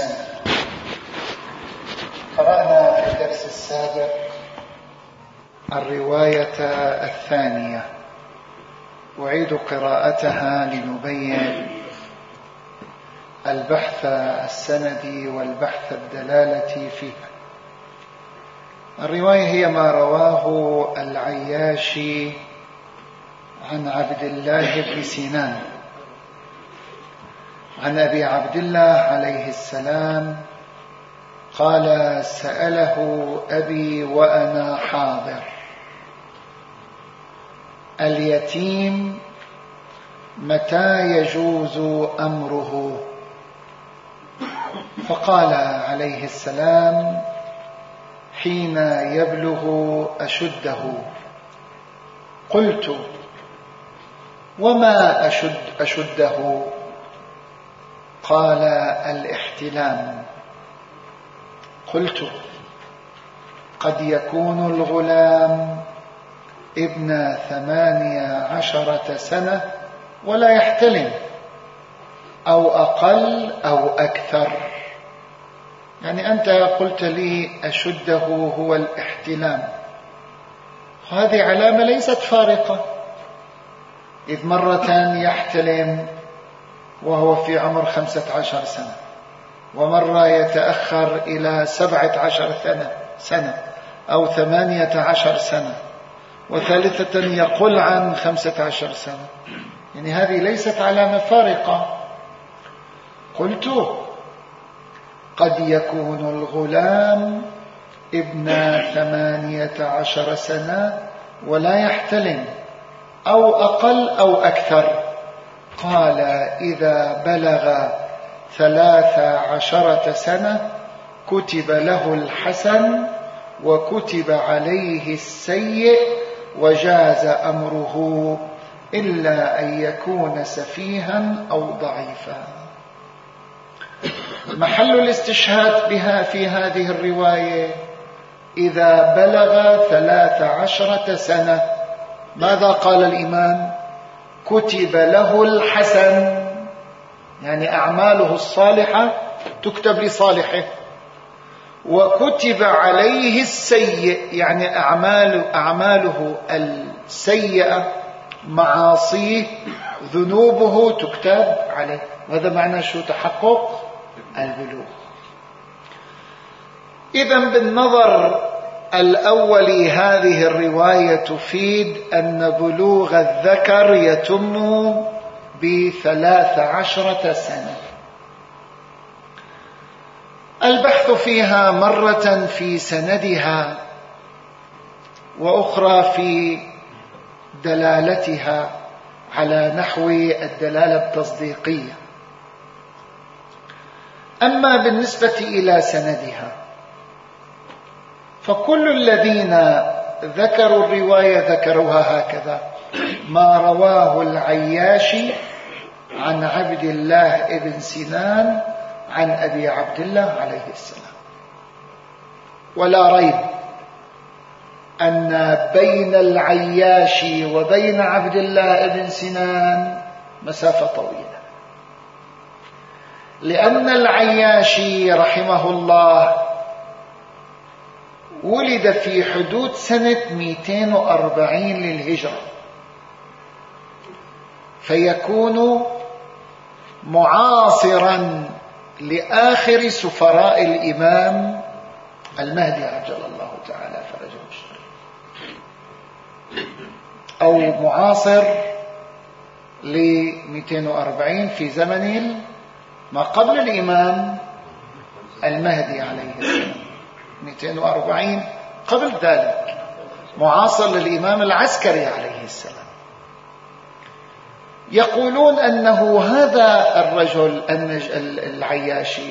سنة. قرأنا في الدرس السابق الرواية الثانية، أعيد قراءتها لنبين البحث السندي والبحث الدلالة فيها. الرواية هي ما رواه العياشي عن عبد الله بن سينان عن أبي عبد الله عليه السلام قال: سأله أبي وأنا حاضر: اليتيم متى يجوز أمره؟ فقال عليه السلام: حين يبلغ أشده. قلت: وما أشده؟ قال: الاحتلام. قلت: قد يكون الغلام ابن 18 سنة ولا يحتلم، أو أقل أو أكثر. يعني أنت قلت لي أشده هو الاحتلام، هذه علامة ليست فارقة، إذ مرة يحتلم وهو في عمر 15 سنة، ومرة يتأخر إلى 17 سنة أو 18 سنة، وثالثة يقل عن 15 سنة. يعني هذه ليست علامة فارقة. قلت: قد يكون الغلام ابن 18 سنة ولا يحتلم، أو أقل أو أكثر. قال: إذا بلغ 13 سنة كتب له الحسن وكتب عليه السيء وجاز أمره، إلا أن يكون سفيها أو ضعيفا. محل الاستشهاد بها في هذه الرواية: إذا بلغ 13 سنة. ماذا قال الإمام؟ كتب له الحسن، يعني أعماله الصالحة تكتب لصالحه، وكتب عليه السيء، يعني أعماله السيئة، معاصيه، ذنوبه تكتب عليه. هذا معنى شو؟ تحقق البلوغ. إذن بالنظر الأول هذه الرواية تفيد أن بلوغ الذكر يتم ب13 سنة. البحث فيها مرة في سندها وأخرى في دلالتها على نحو الدلالة التصديقية. أما بالنسبة إلى سندها فكل الذين ذكروا الرواية ذكروها هكذا: ما رواه العياشي عن عبد الله بن سينان عن أبي عبد الله عليه السلام. ولا ريب أن بين العياشي وبين عبد الله بن سينان مسافة طويلة، لأن العياشي رحمه الله ولد في حدود سنة 240 للهجرة، فيكون معاصرا لآخر سفراء الإمام المهدي عجل الله تعالى فرجه الشريف، أو معاصر ل 240 في زمن ما قبل الإمام المهدي عليه السلام. 240 قبل ذلك معاصر للإمام العسكري عليه السلام. يقولون أنه هذا الرجل العياشي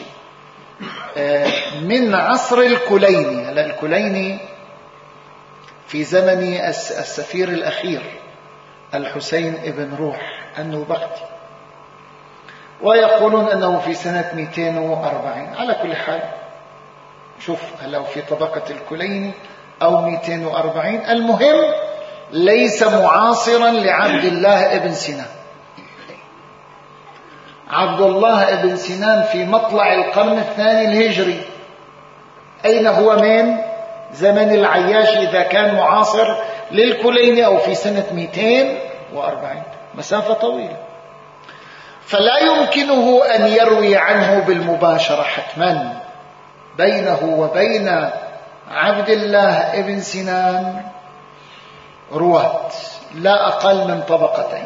من عصر الكليني. الكليني في زمن السفير الأخير الحسين ابن روح النوبختي، ويقولون أنه في سنة 240. على كل حال شوف، هل في طبقة الكليني أو 240، المهم ليس معاصرا لعبد الله ابن سينان. عبد الله بن سنان في مطلع القرن الثاني الهجري. أين هو من زمن العياش إذا كان معاصر للكليني أو في سنة 240، مسافة طويلة. فلا يمكنه أن يروي عنه بالمباشرة، حتما بينه وبين عبد الله بن سنان رواة لا أقل من طبقتين.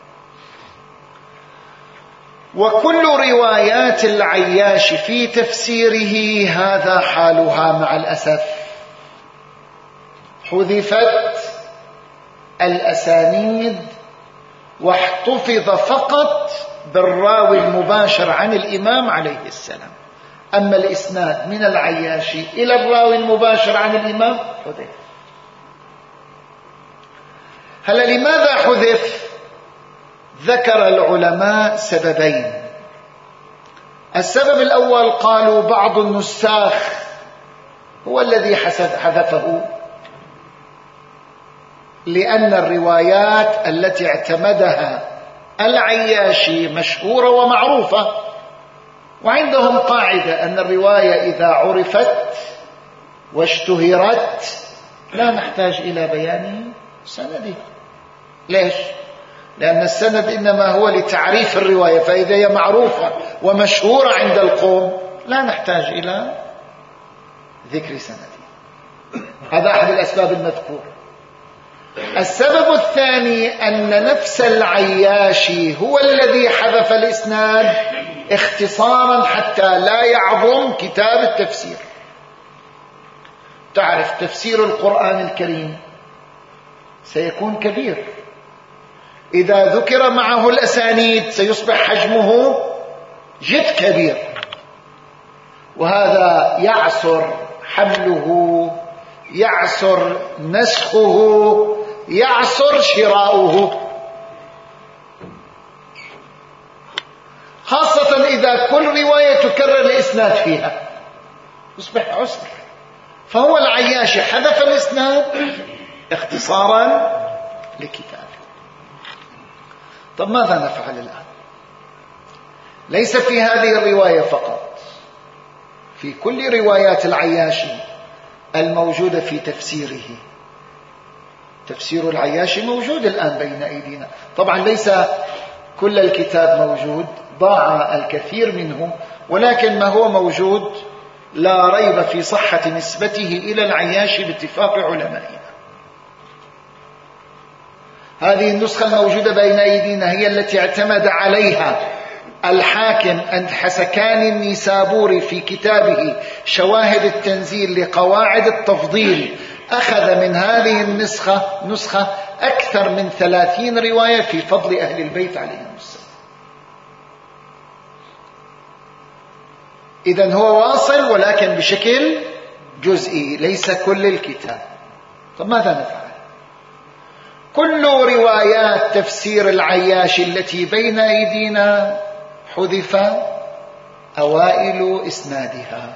وكل روايات العياش في تفسيره هذا حالها مع الأسف، حذفت الأسانيد واحتفظ فقط بالراوي المباشر عن الإمام عليه السلام. أما الإسناد من العياش إلى الراوي المباشر عن الإمام حذف. هلا لماذا حذف؟ ذكر العلماء سببين. السبب الأول قالوا بعض النساخ هو الذي حذفه، لأن الروايات التي اعتمدها العياشي مشهورة ومعروفة، وعندهم قاعدة أن الرواية إذا عرفت واشتهرت لا نحتاج إلى بيان سندها. ليش؟ لأن السند إنما هو لتعريف الرواية، فإذا هي معروفة ومشهورة عند القوم لا نحتاج إلى ذكر سندها. هذا أحد الأسباب المذكورة. السبب الثاني أن نفس العياشي هو الذي حذف الإسناد اختصارا حتى لا يعظم كتاب التفسير. تعرف تفسير القرآن الكريم سيكون كبير، إذا ذكر معه الأسانيد سيصبح حجمه جد كبير، وهذا يعسر حمله، يعسر نسخه، يعسر شراؤه، خاصة إذا كل رواية تكرر الإسناد فيها يصبح عسر. فهو العياشي حذف الإسناد اختصارا لكتابه. طب ماذا نفعل الآن؟ ليس في هذه الرواية فقط، في كل روايات العياشي الموجودة في تفسيره. تفسير العياشي موجود الآن بين أيدينا، طبعا ليس كل الكتاب موجود، ضاع الكثير منه، ولكن ما هو موجود لا ريب في صحة نسبته إلى العياشي باتفاق علمائنا. هذه النسخة الموجودة بين أيدينا هي التي اعتمد عليها الحاكم الحسكاني النيسابوري في كتابه شواهد التنزيل لقواعد التفضيل. أخذ من هذه النسخة أكثر من 30 رواية في فضل أهل البيت عليهم السلام. إذن هو واصل ولكن بشكل جزئي، ليس كل الكتاب. طب ماذا نفعل؟ كل روايات تفسير العياشي التي بين أيدينا حذف أوائل إسنادها.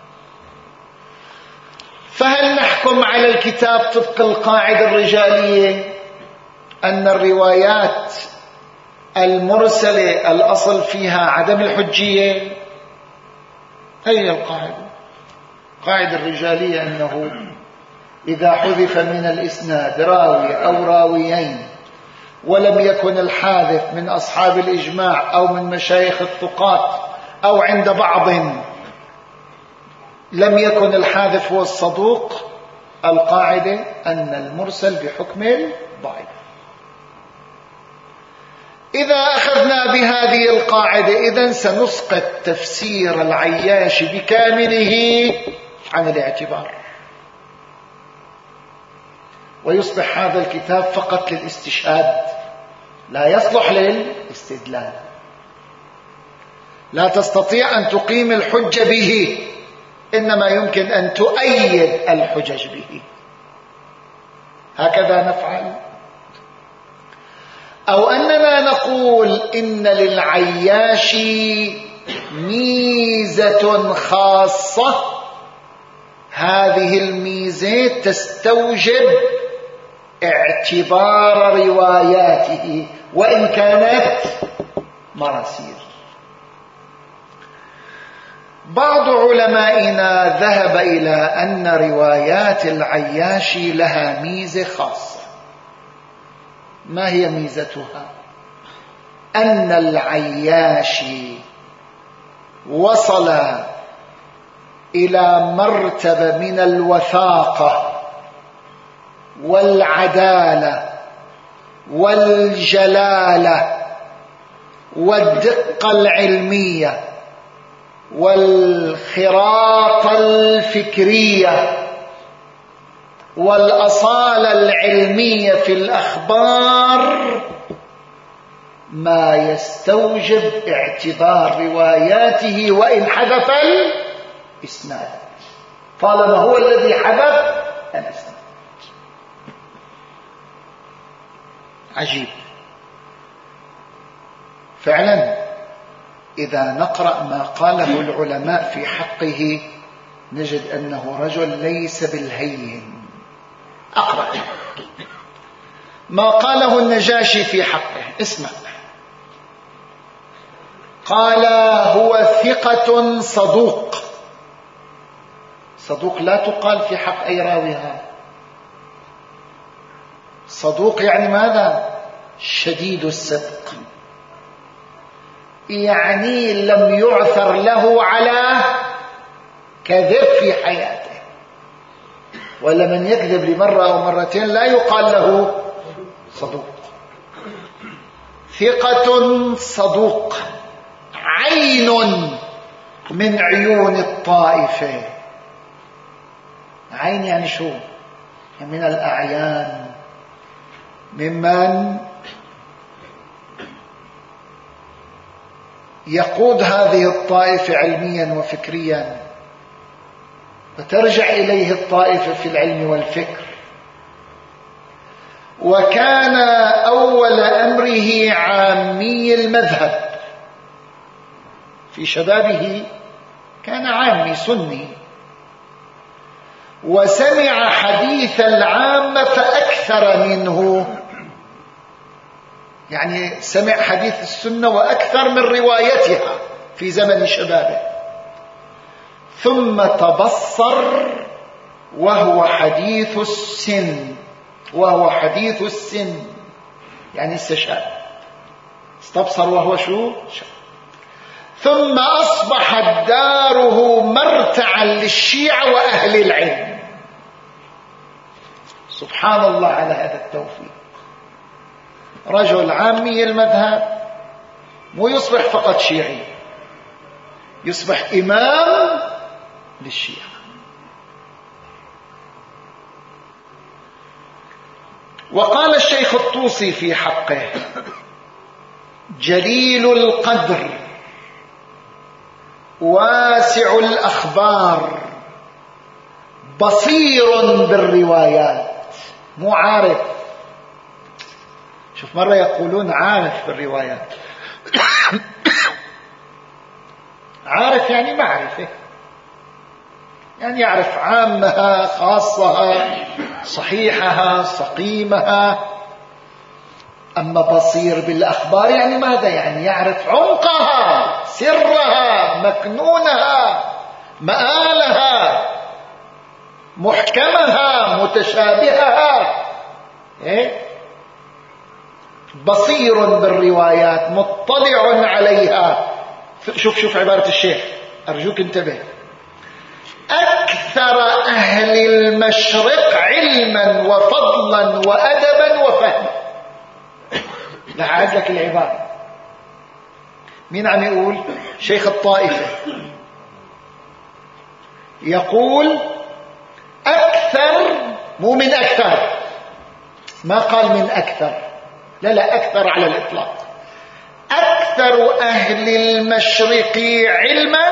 فهل نحكم على الكتاب طبق القاعدة الرجالية أن الروايات المرسلة الأصل فيها عدم الحجية؟ هي القاعدة، قاعدة الرجالية أنه إذا حذف من الإسناد راوي أو راويين ولم يكن الحاذف من أصحاب الإجماع أو من مشايخ الثقات أو عند بعض لم يكن الحاذف هو الصدوق، القاعدة أن المرسل بحكم الضعيف. إذا أخذنا بهذه القاعدة إذن سنسقط تفسير العياش بكامله عن الاعتبار، ويصبح هذا الكتاب فقط للاستشهاد، لا يصلح للاستدلال. لا تستطيع أن تقيم الحجة به، إنما يمكن أن تؤيد الحجج به. هكذا نفعل. أو أننا نقول إن للعياش ميزة خاصة، هذه الميزة تستوجب اعتبار رواياته وإن كانت مراسيل. بعض علمائنا ذهب إلى أن روايات العياشي لها ميزة خاصة. ما هي ميزتها؟ أن العياشي وصل إلى مرتبة من الوثاقة والعدالة والجلالة والدقة العلمية والخراطة الفكرية والأصالة العلمية في الأخبار ما يستوجب اعتبار رواياته وإن حذف الإسناد، طالما هو الذي حذف الإسناد. عجيب فعلا. إذا نقرأ ما قاله العلماء في حقه نجد أنه رجل ليس بالهين. أقرأ ما قاله النجاشي في حقه. اسمع. قال: هو ثقة صدوق. صدوق لا تقال في حق أي راويها. صدوق يعني ماذا؟ شديد الصدق، يعني لم يعثر له على كذب في حياته، ولا من يكذب لمرة أو مرتين لا يقال له صدوق. ثقة صدوق، عين من عيون الطائفة. عين يعني شو؟ من الأعيان، ممن يقود هذه الطائفة علميا وفكريا، وترجع إليه الطائفة في العلم والفكر. وكان أول أمره عامي المذهب. في شبابه كان عامي سني، وسمع حديث العامة فأكثر منه، يعني سمع حديث السنة وأكثر من روايتها في زمن شبابه. ثم تبصر وهو حديث السن، وهو حديث السن يعني استشاب. استبصر وهو شو؟ شاب. ثم أصبحت داره مرتعا للشيعة وأهل العلم. سبحان الله على هذا التوفيق. رجل عامي المذهب مو يصبح فقط شيعي، يصبح إمام للشيعة. وقال الشيخ الطوسي في حقه: جليل القدر، واسع الأخبار، بصير بالروايات. مو عارف. شوف، مرة يقولون عارف بالروايات. عارف يعني معرفة، يعني يعرف عامها خاصها صحيحها سقيمها. أما بصير بالأخبار يعني ماذا؟ يعني يعرف عمقها، سرها، مكنونها، مآلها، محكمها، متشابهها. بصير بالروايات، مطلع عليها. شوف عبارة الشيخ، أرجوك انتبه: أكثر أهل المشرق علما وفضلا وأدبا وفهما. لأعد لك العبارة. مين عم يقول؟ شيخ الطائفة يقول أكثر، مو من أكثر، ما قال من أكثر، لا أكثر على الإطلاق. أكثر أهل المشرق علما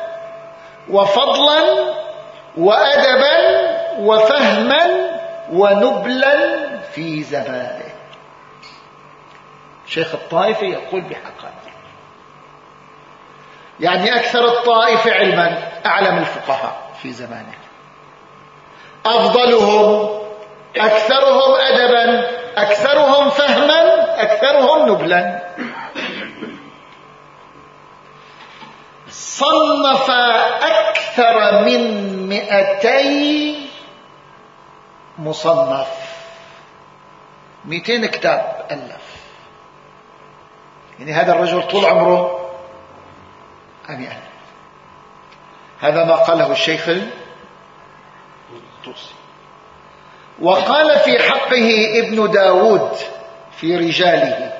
وفضلا وأدبا وفهما ونبلا في زمانه. شيخ الطائفة يقول بحقائق، يعني أكثر الطائفة علما، أعلم الفقهاء في زمانه، أفضلهم، أكثرهم أدبا، أكثرهم فهما، أكثرهم نبلا. صنف أكثر من 200 مصنف، 200 كتاب ألف. يعني هذا الرجل طول عمره أن يألف. هذا ما قاله الشيخ الطوسي. وقال في حقه ابن داود في رجاله: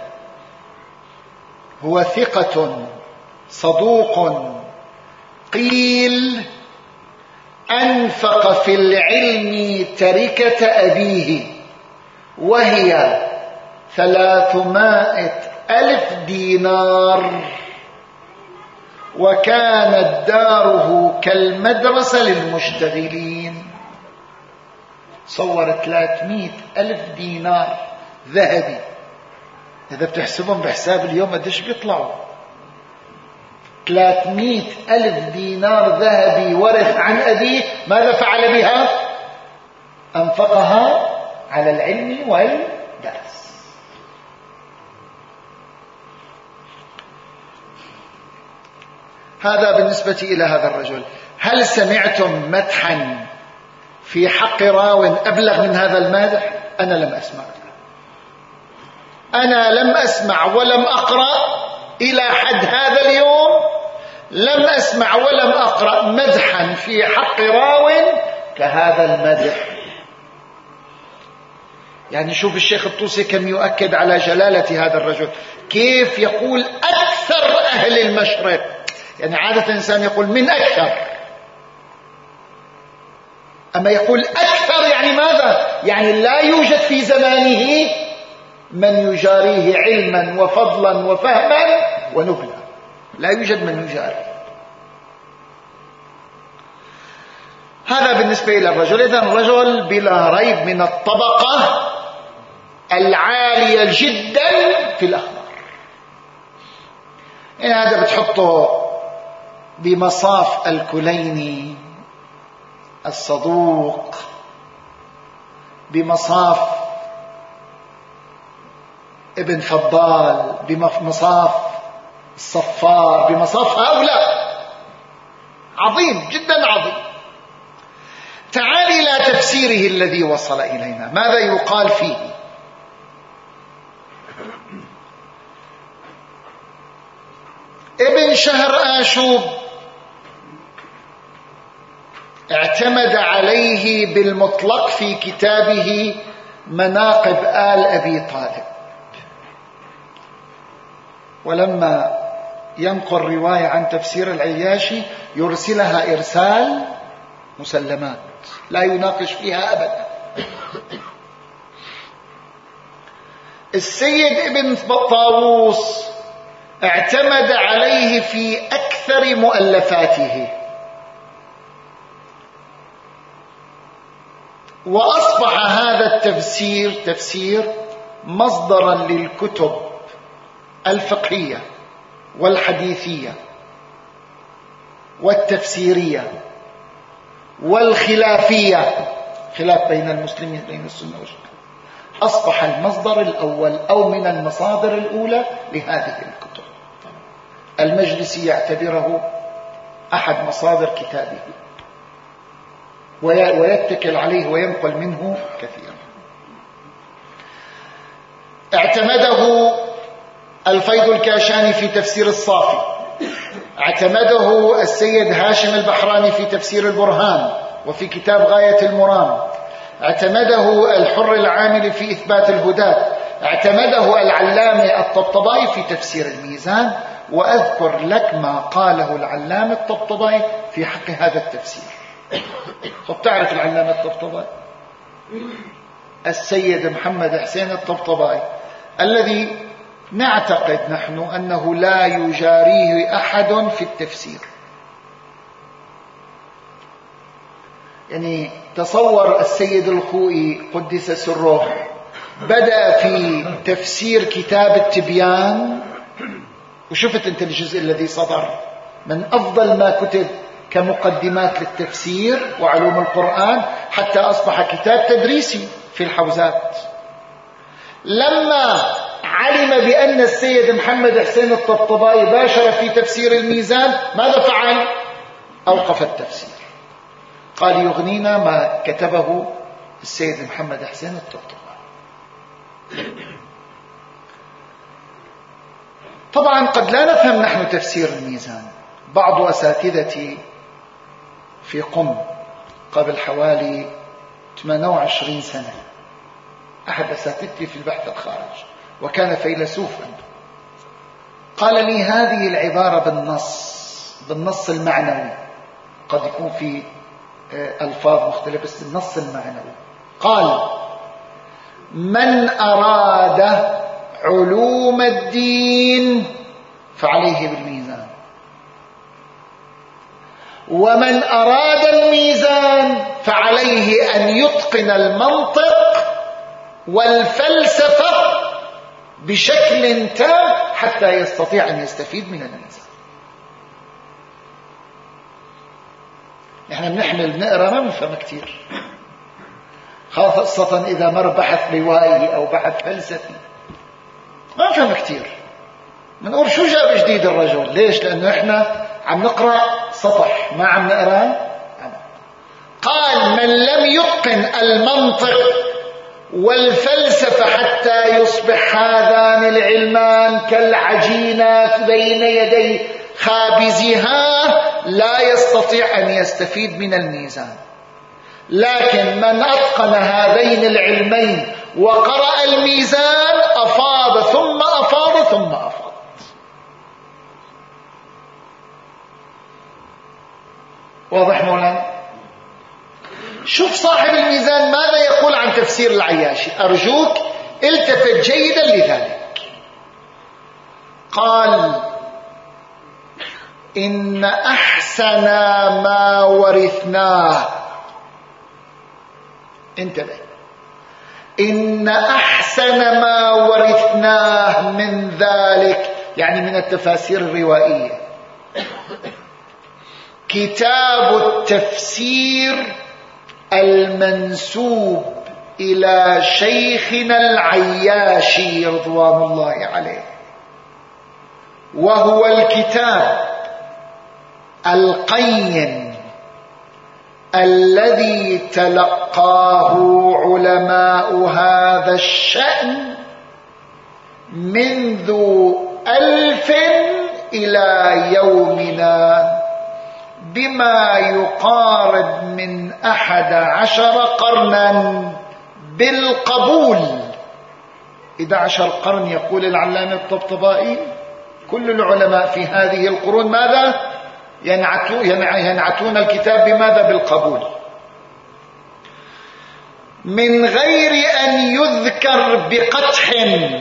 هو ثقة صدوق، قيل أنفق في العلم تركة أبيه وهي 300,000 دينار، وكانت داره كالمدرسة للمشتغلين. صور 300,000 دينار ذهبي، إذا بتحسبهم بحساب اليوم قديش بيطلعوا؟ 300,000 دينار ذهبي ورث عن أبيه. ماذا فعل بها؟ أنفقها على العلم والدرس. هذا بالنسبة إلى هذا الرجل. هل سمعتم مدحا في حق راو أبلغ من هذا المادح؟ أنا لم أسمع. أنا لم أسمع ولم أقرأ إلى حد هذا اليوم، لم أسمع ولم أقرأ مدحا في حق راو كهذا المدح. يعني شوف الشيخ الطوسي كم يؤكد على جلالة هذا الرجل، كيف يقول أكثر أهل المشرق. يعني عادة الإنسان يقول من أكثر، أما يقول أكثر يعني ماذا؟ يعني لا يوجد في زمانه من يجاريه علما وفضلا وفهما ونبلا، لا يوجد من يجاريه. هذا بالنسبة إلى الرجل. إذن الرجل بلا ريب من الطبقة العالية جدا في الأخبار. يعني هذا بتحطه بمصاف الكليني الصدوق، بمصاف ابن فضال، بمصاف الصفار، بمصاف هؤلاء. عظيم جدا عظيم. تعال إلى تفسيره الذي وصل إلينا، ماذا يقال فيه؟ ابن شهر آشوب اعتمد عليه بالمطلق في كتابه مناقب آل أبي طالب، ولما ينقل رواية عن تفسير العياشي يرسلها إرسال مسلمات لا يناقش فيها أبدا. السيد ابن طاووس اعتمد عليه في أكثر مؤلفاته، وأصبح هذا التفسير تفسير مصدرا للكتب الفقهية والحديثية والتفسيرية والخلافية، خلاف بين المسلمين بين السنة والشيعة. أصبح المصدر الأول أو من المصادر الأولى لهذه الكتب. المجلسي يعتبره أحد مصادر كتابه ويتكل عليه وينقل منه كثيرا. اعتمده الفيض الكاشاني في تفسير الصافي، اعتمده السيد هاشم البحراني في تفسير البرهان وفي كتاب غاية المرام، اعتمده الحر العامل في إثبات الهداة، اعتمده العلامة الطبطبائي في تفسير الميزان. وأذكر لك ما قاله العلامة الطبطبائي في حق هذا التفسير. طب تعرف العلامة الطبطبائي؟ السيد محمد حسين الطبطبائي الذي نعتقد نحن أنه لا يجاريه أحد في التفسير. يعني تصور السيد الخوئي قدس سره بدأ في تفسير كتاب التبيان، وشفت انت الجزء الذي صدر من أفضل ما كتب كمقدمات للتفسير وعلوم القرآن، حتى أصبح كتاب تدريسي في الحوزات. لما علم بأن السيد محمد حسين الطبطبائي باشر في تفسير الميزان، ماذا فعل؟ أوقف التفسير، قال يغنينا ما كتبه السيد محمد حسين الطبطبائي. طبعا قد لا نفهم نحن تفسير الميزان. بعض أساتذتي في قم قبل حوالي 28 سنة، أحد أساتذتي في البحث الخارجي وكان فيلسوفا، قال لي هذه العبارة بالنص المعنوي، قد يكون في ألفاظ مختلفة بس النص المعنوي، قال: من أراد علوم الدين فعليه بالميزان، ومن أراد الميزان فعليه أن يتقن المنطق والفلسفة بشكل تام حتى يستطيع أن يستفيد من الميزان. نحن بنقرأ ما بنفهم كثير، خاصة إذا مر بحث روائي أو بحث فلسفي ما نفهم كثير، بنقول شو جاب جديد الرجل؟ ليش؟ لأنه إحنا عم نقرأ سطح، ما عم نقرأ. قال: من لم يتقن المنطق والفلسفة حتى يصبح هذان العلمان كالعجينة بين يدي خابزها لا يستطيع أن يستفيد من الميزان. لكن من أتقن هذين العلمين وقرأ الميزان أفاض ثم أفاض ثم أفاض. واضح مولانا؟ شوف صاحب الميزان ماذا يقول عن تفسير العياشي، أرجوك التفت جيدا لذلك. قال: إن أحسن ما ورثناه، انتبه، إن أحسن ما ورثناه من ذلك، يعني من التفاسير الروائية، كتاب التفسير المنسوب إلى شيخنا العياشي رضوان الله عليه، وهو الكتاب القيم الذي تلقاه علماء هذا الشأن منذ 1000 إلى يومنا، بما يقارب من 11 قرنا بالقبول. 11 قرن يقول العلامة الطبطبائي. كل العلماء في هذه القرون ماذا؟ ينعتون الكتاب بماذا؟ بالقبول، من غير أن يذكر بقدح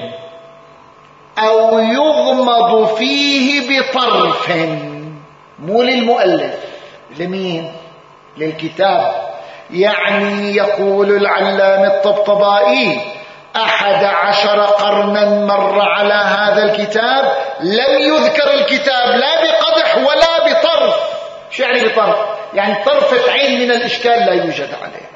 أو يغمض فيه بطرف. مو للمؤلف، لمين؟ للكتاب. يعني يقول العلامة الطبطبائي 11 قرنا مر على هذا الكتاب لم يذكر الكتاب لا بقدح ولا بطرف. شو يعني بطرف؟ يعني طرفة عين من الإشكال لا يوجد عليه.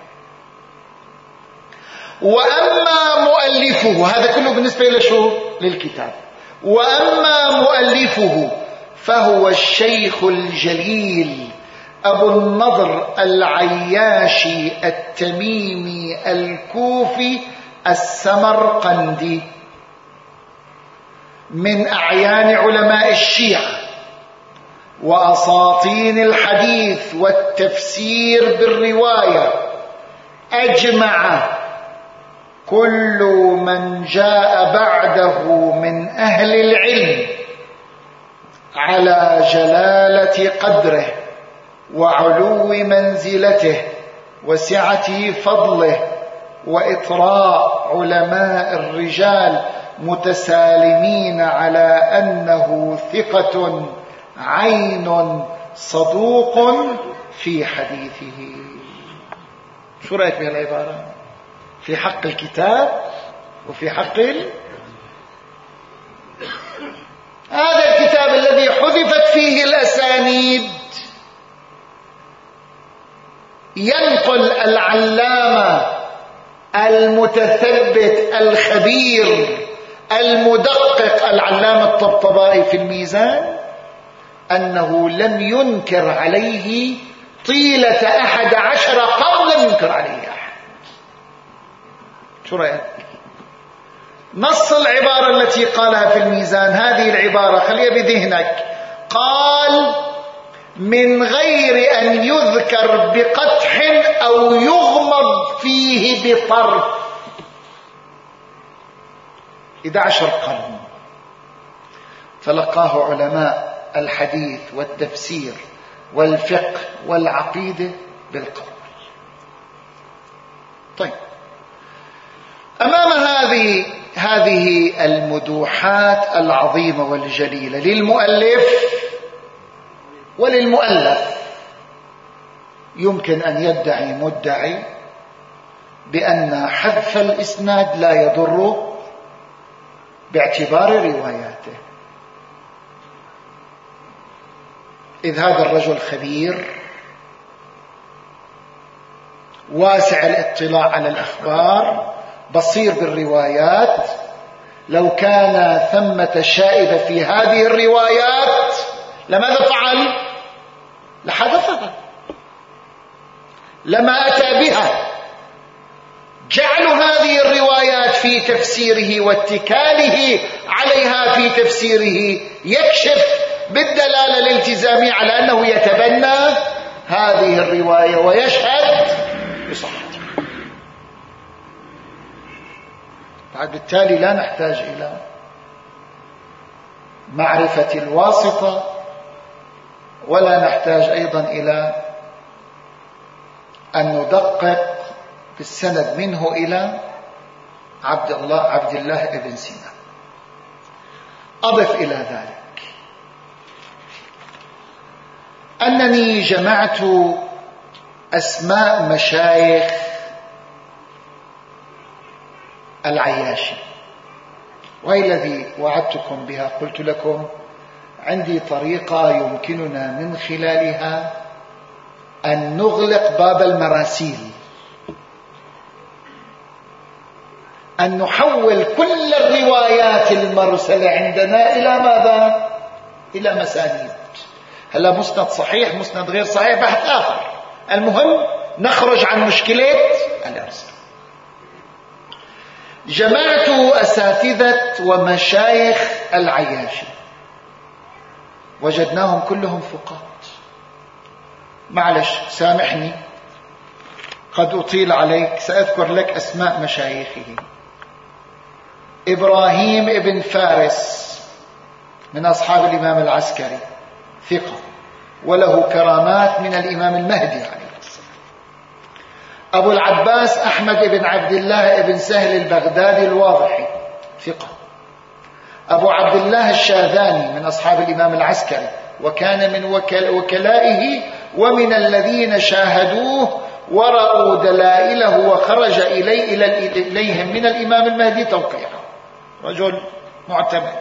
وأما مؤلفه، هذا كله بالنسبة لشو؟ للكتاب. وأما مؤلفه فهو الشيخ الجليل أبو النضر العياشي التميمي الكوفي السمرقندي، من أعيان علماء الشيعة وأساطين الحديث والتفسير بالرواية. أجمع كل من جاء بعده من أهل العلم على جلالة قدره وعلو منزلته وسعة فضله وإطراء علماء الرجال، متسالمين على أنه ثقة عين صدوق في حديثه. شو رأيك بها العبارة؟ في حق الكتاب وفي حق هذا الكتاب الذي حذفت فيه الأسانيد. ينقل العلامة المتثبت الخبير المدقق العلامة الطبطبائي في الميزان أنه لم ينكر عليه طيلة 11 قرن، لم ينكر عليه أحد. شو رأيك؟ نص العبارة التي قالها في الميزان، هذه العبارة خليها بذهنك، قال من غير أن يذكر بقدح أو يغمض فيه بطرف 11 قرن. فلقاه علماء الحديث والتفسير والفقه والعقيدة بالقبول. طيب، أمام هذه المدوحات العظيمة والجليلة للمؤلف وللمؤلف، يمكن أن يدعي مدعي بأن حذف الإسناد لا يضر باعتبار رواياته، إذ هذا الرجل خبير واسع الاطلاع على الأخبار، بصير بالروايات. لو كان ثمة شائبة في هذه الروايات لماذا فعل؟ لحذفها، لما أتى بها. جعل هذه الروايات في تفسيره واتكاله عليها في تفسيره يكشف بالدلالة الالتزامية على أنه يتبنى هذه الرواية ويشهد بصحتها. بالتالي لا نحتاج إلى معرفة الواسطة، ولا نحتاج أيضا إلى أن ندقق في السند منه إلى عبد الله ابن سينا. أضف إلى ذلك أنني جمعت أسماء مشايخ العياشي، وهي الذي وعدتكم بها. قلت لكم عندي طريقة يمكننا من خلالها أن نغلق باب المراسيل، أن نحول كل الروايات المرسلة عندنا إلى ماذا؟ إلى مسانيد. هلا مسند صحيح، مسند غير صحيح، بحث آخر. المهم نخرج عن مشكلة الإرسال. جمعت أساتذة ومشايخ العياشي، وجدناهم كلهم ثقات. معلش سامحني قد أطيل عليك، سأذكر لك أسماء مشايخه. إبراهيم ابن فارس من أصحاب الإمام العسكري، ثقة وله كرامات من الإمام المهدي عليه السلام. أبو العباس أحمد بن عبد الله بن سهل البغدادي الواضحي، ثقة. أبو عبد الله الشاذاني من أصحاب الإمام العسكري، وكان من وكلائه ومن الذين شاهدوه ورأوا دلائله وخرج إليهم من الإمام المهدي توقيعه، رجل معتمد.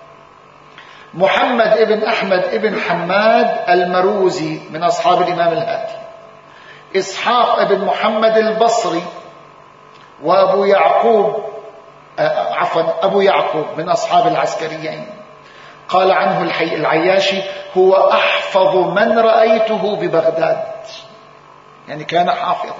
محمد ابن أحمد ابن حماد المروزي من أصحاب الإمام الهادي. إسحاق ابن محمد البصري وأبو يعقوب أبو يعقوب من أصحاب العسكريين. قال عنه العياشي هو أحفظ من رأيته ببغداد، يعني كان حافظا.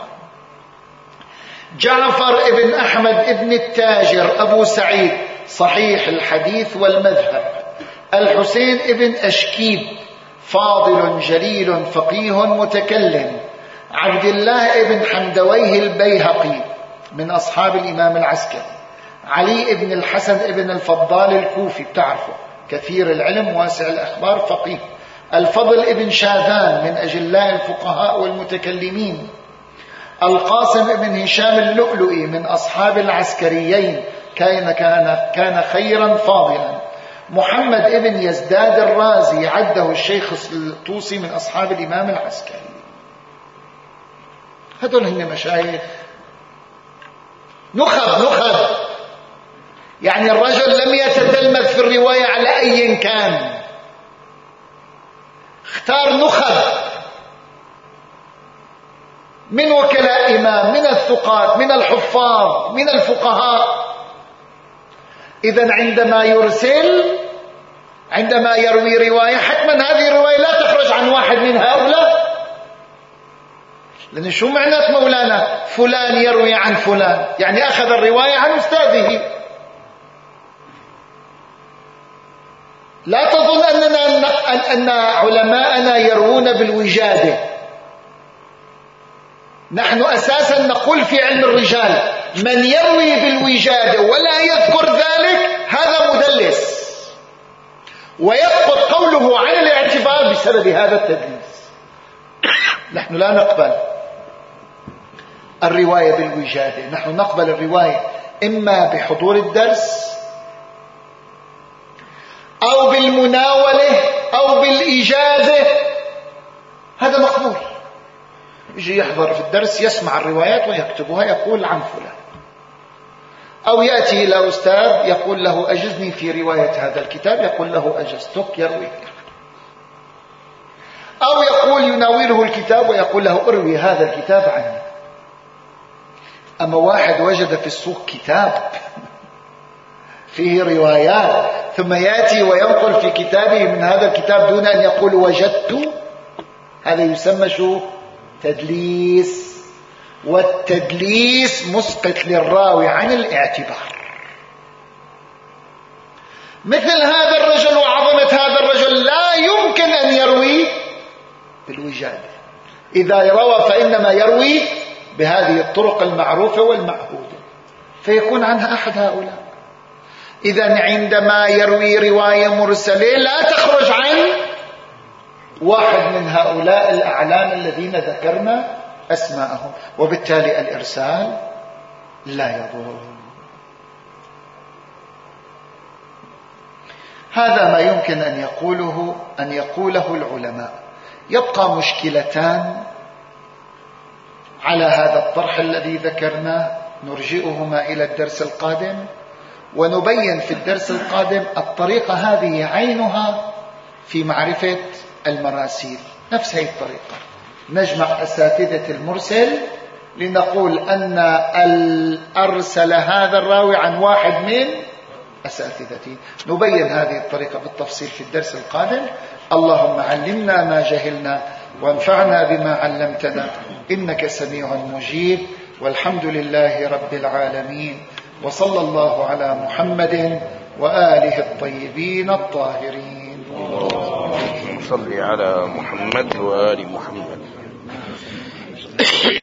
جعفر ابن أحمد ابن التاجر أبو سعيد صحيح الحديث والمذهب. الحسين ابن أشكيب فاضل جليل فقيه متكلم. عبد الله ابن حمدويه البيهقي من أصحاب الإمام العسكري. علي ابن الحسن ابن الفضال الكوفي، بتعرفه كثير العلم واسع الأخبار، فقيه. الفضل ابن شاذان من أجلاء الفقهاء والمتكلمين. القاسم ابن هشام اللؤلؤي من أصحاب العسكريين، كان خيرا فاضلا. محمد ابن يزداد الرازي عده الشيخ الطوسي من أصحاب الإمام العسكري. هذول هن مشايخ نخب، يعني الرجل لم يتتلمذ في الرواية على أي كان، اختار نخب من وكلاء إمام، من الثقات، من الحفاظ، من الفقهاء. إذن عندما يروي رواية حتما هذه الرواية لا تخرج عن واحد من هؤلاء. لأن شو معنات مولانا فلان يروي عن فلان؟ يعني أخذ الرواية عن أستاذه. لا تظن أن علماءنا يروون بالوجادة. نحن أساسا نقول في علم الرجال من يروي بالوجادة ولا يذكر ذلك هذا مدلس، ويسقط قوله عن الاعتبار بسبب هذا التدليس. نحن لا نقبل الرواية بالوجادة، نحن نقبل الرواية إما بحضور الدرس أو بالمناولة أو بالإجازة، هذا مقبول. يجي يحضر في الدرس يسمع الروايات ويكتبها يقول عن فلان، أو يأتي إلى أستاذ يقول له أجزني في رواية هذا الكتاب، يقول له أجزتك يروي، أو يقول يناوله الكتاب ويقول له أروي هذا الكتاب عني. أما واحد وجد في السوق كتاب فيه روايات ثم يأتي وينقل في كتابه من هذا الكتاب دون أن يقول وجدت، هذا يسمى شو؟ تدليس. والتدليس مسقط للراوي عن الاعتبار. مثل هذا الرجل وعظمة هذا الرجل لا يمكن أن يروي بالوجادة. إذا روى فإنما يروي بهذه الطرق المعروفة والمعهودة، فيكون عنها أحد هؤلاء. إذن عندما يروي رواية مرسلة لا تخرج عن واحد من هؤلاء الأعلام الذين ذكرنا أسماءهم، وبالتالي الإرسال لا يضر. هذا ما يمكن أن يقوله العلماء. يبقى مشكلتان على هذا الطرح الذي ذكرناه، نرجئهما إلى الدرس القادم، ونبين في الدرس القادم الطريقة هذه عينها في معرفة المراسيل. نفس هذه الطريقة نجمع أساتذة المرسل لنقول أن أرسل هذا الراوي عن واحد من أساتذته. نبين هذه الطريقة بالتفصيل في الدرس القادم. اللهم علمنا ما جهلنا وانفعنا بما علمتنا، إنك سميع مجيب، والحمد لله رب العالمين، وصلى الله على محمد وآله الطيبين الطاهرين. صل على محمد وآل محمد.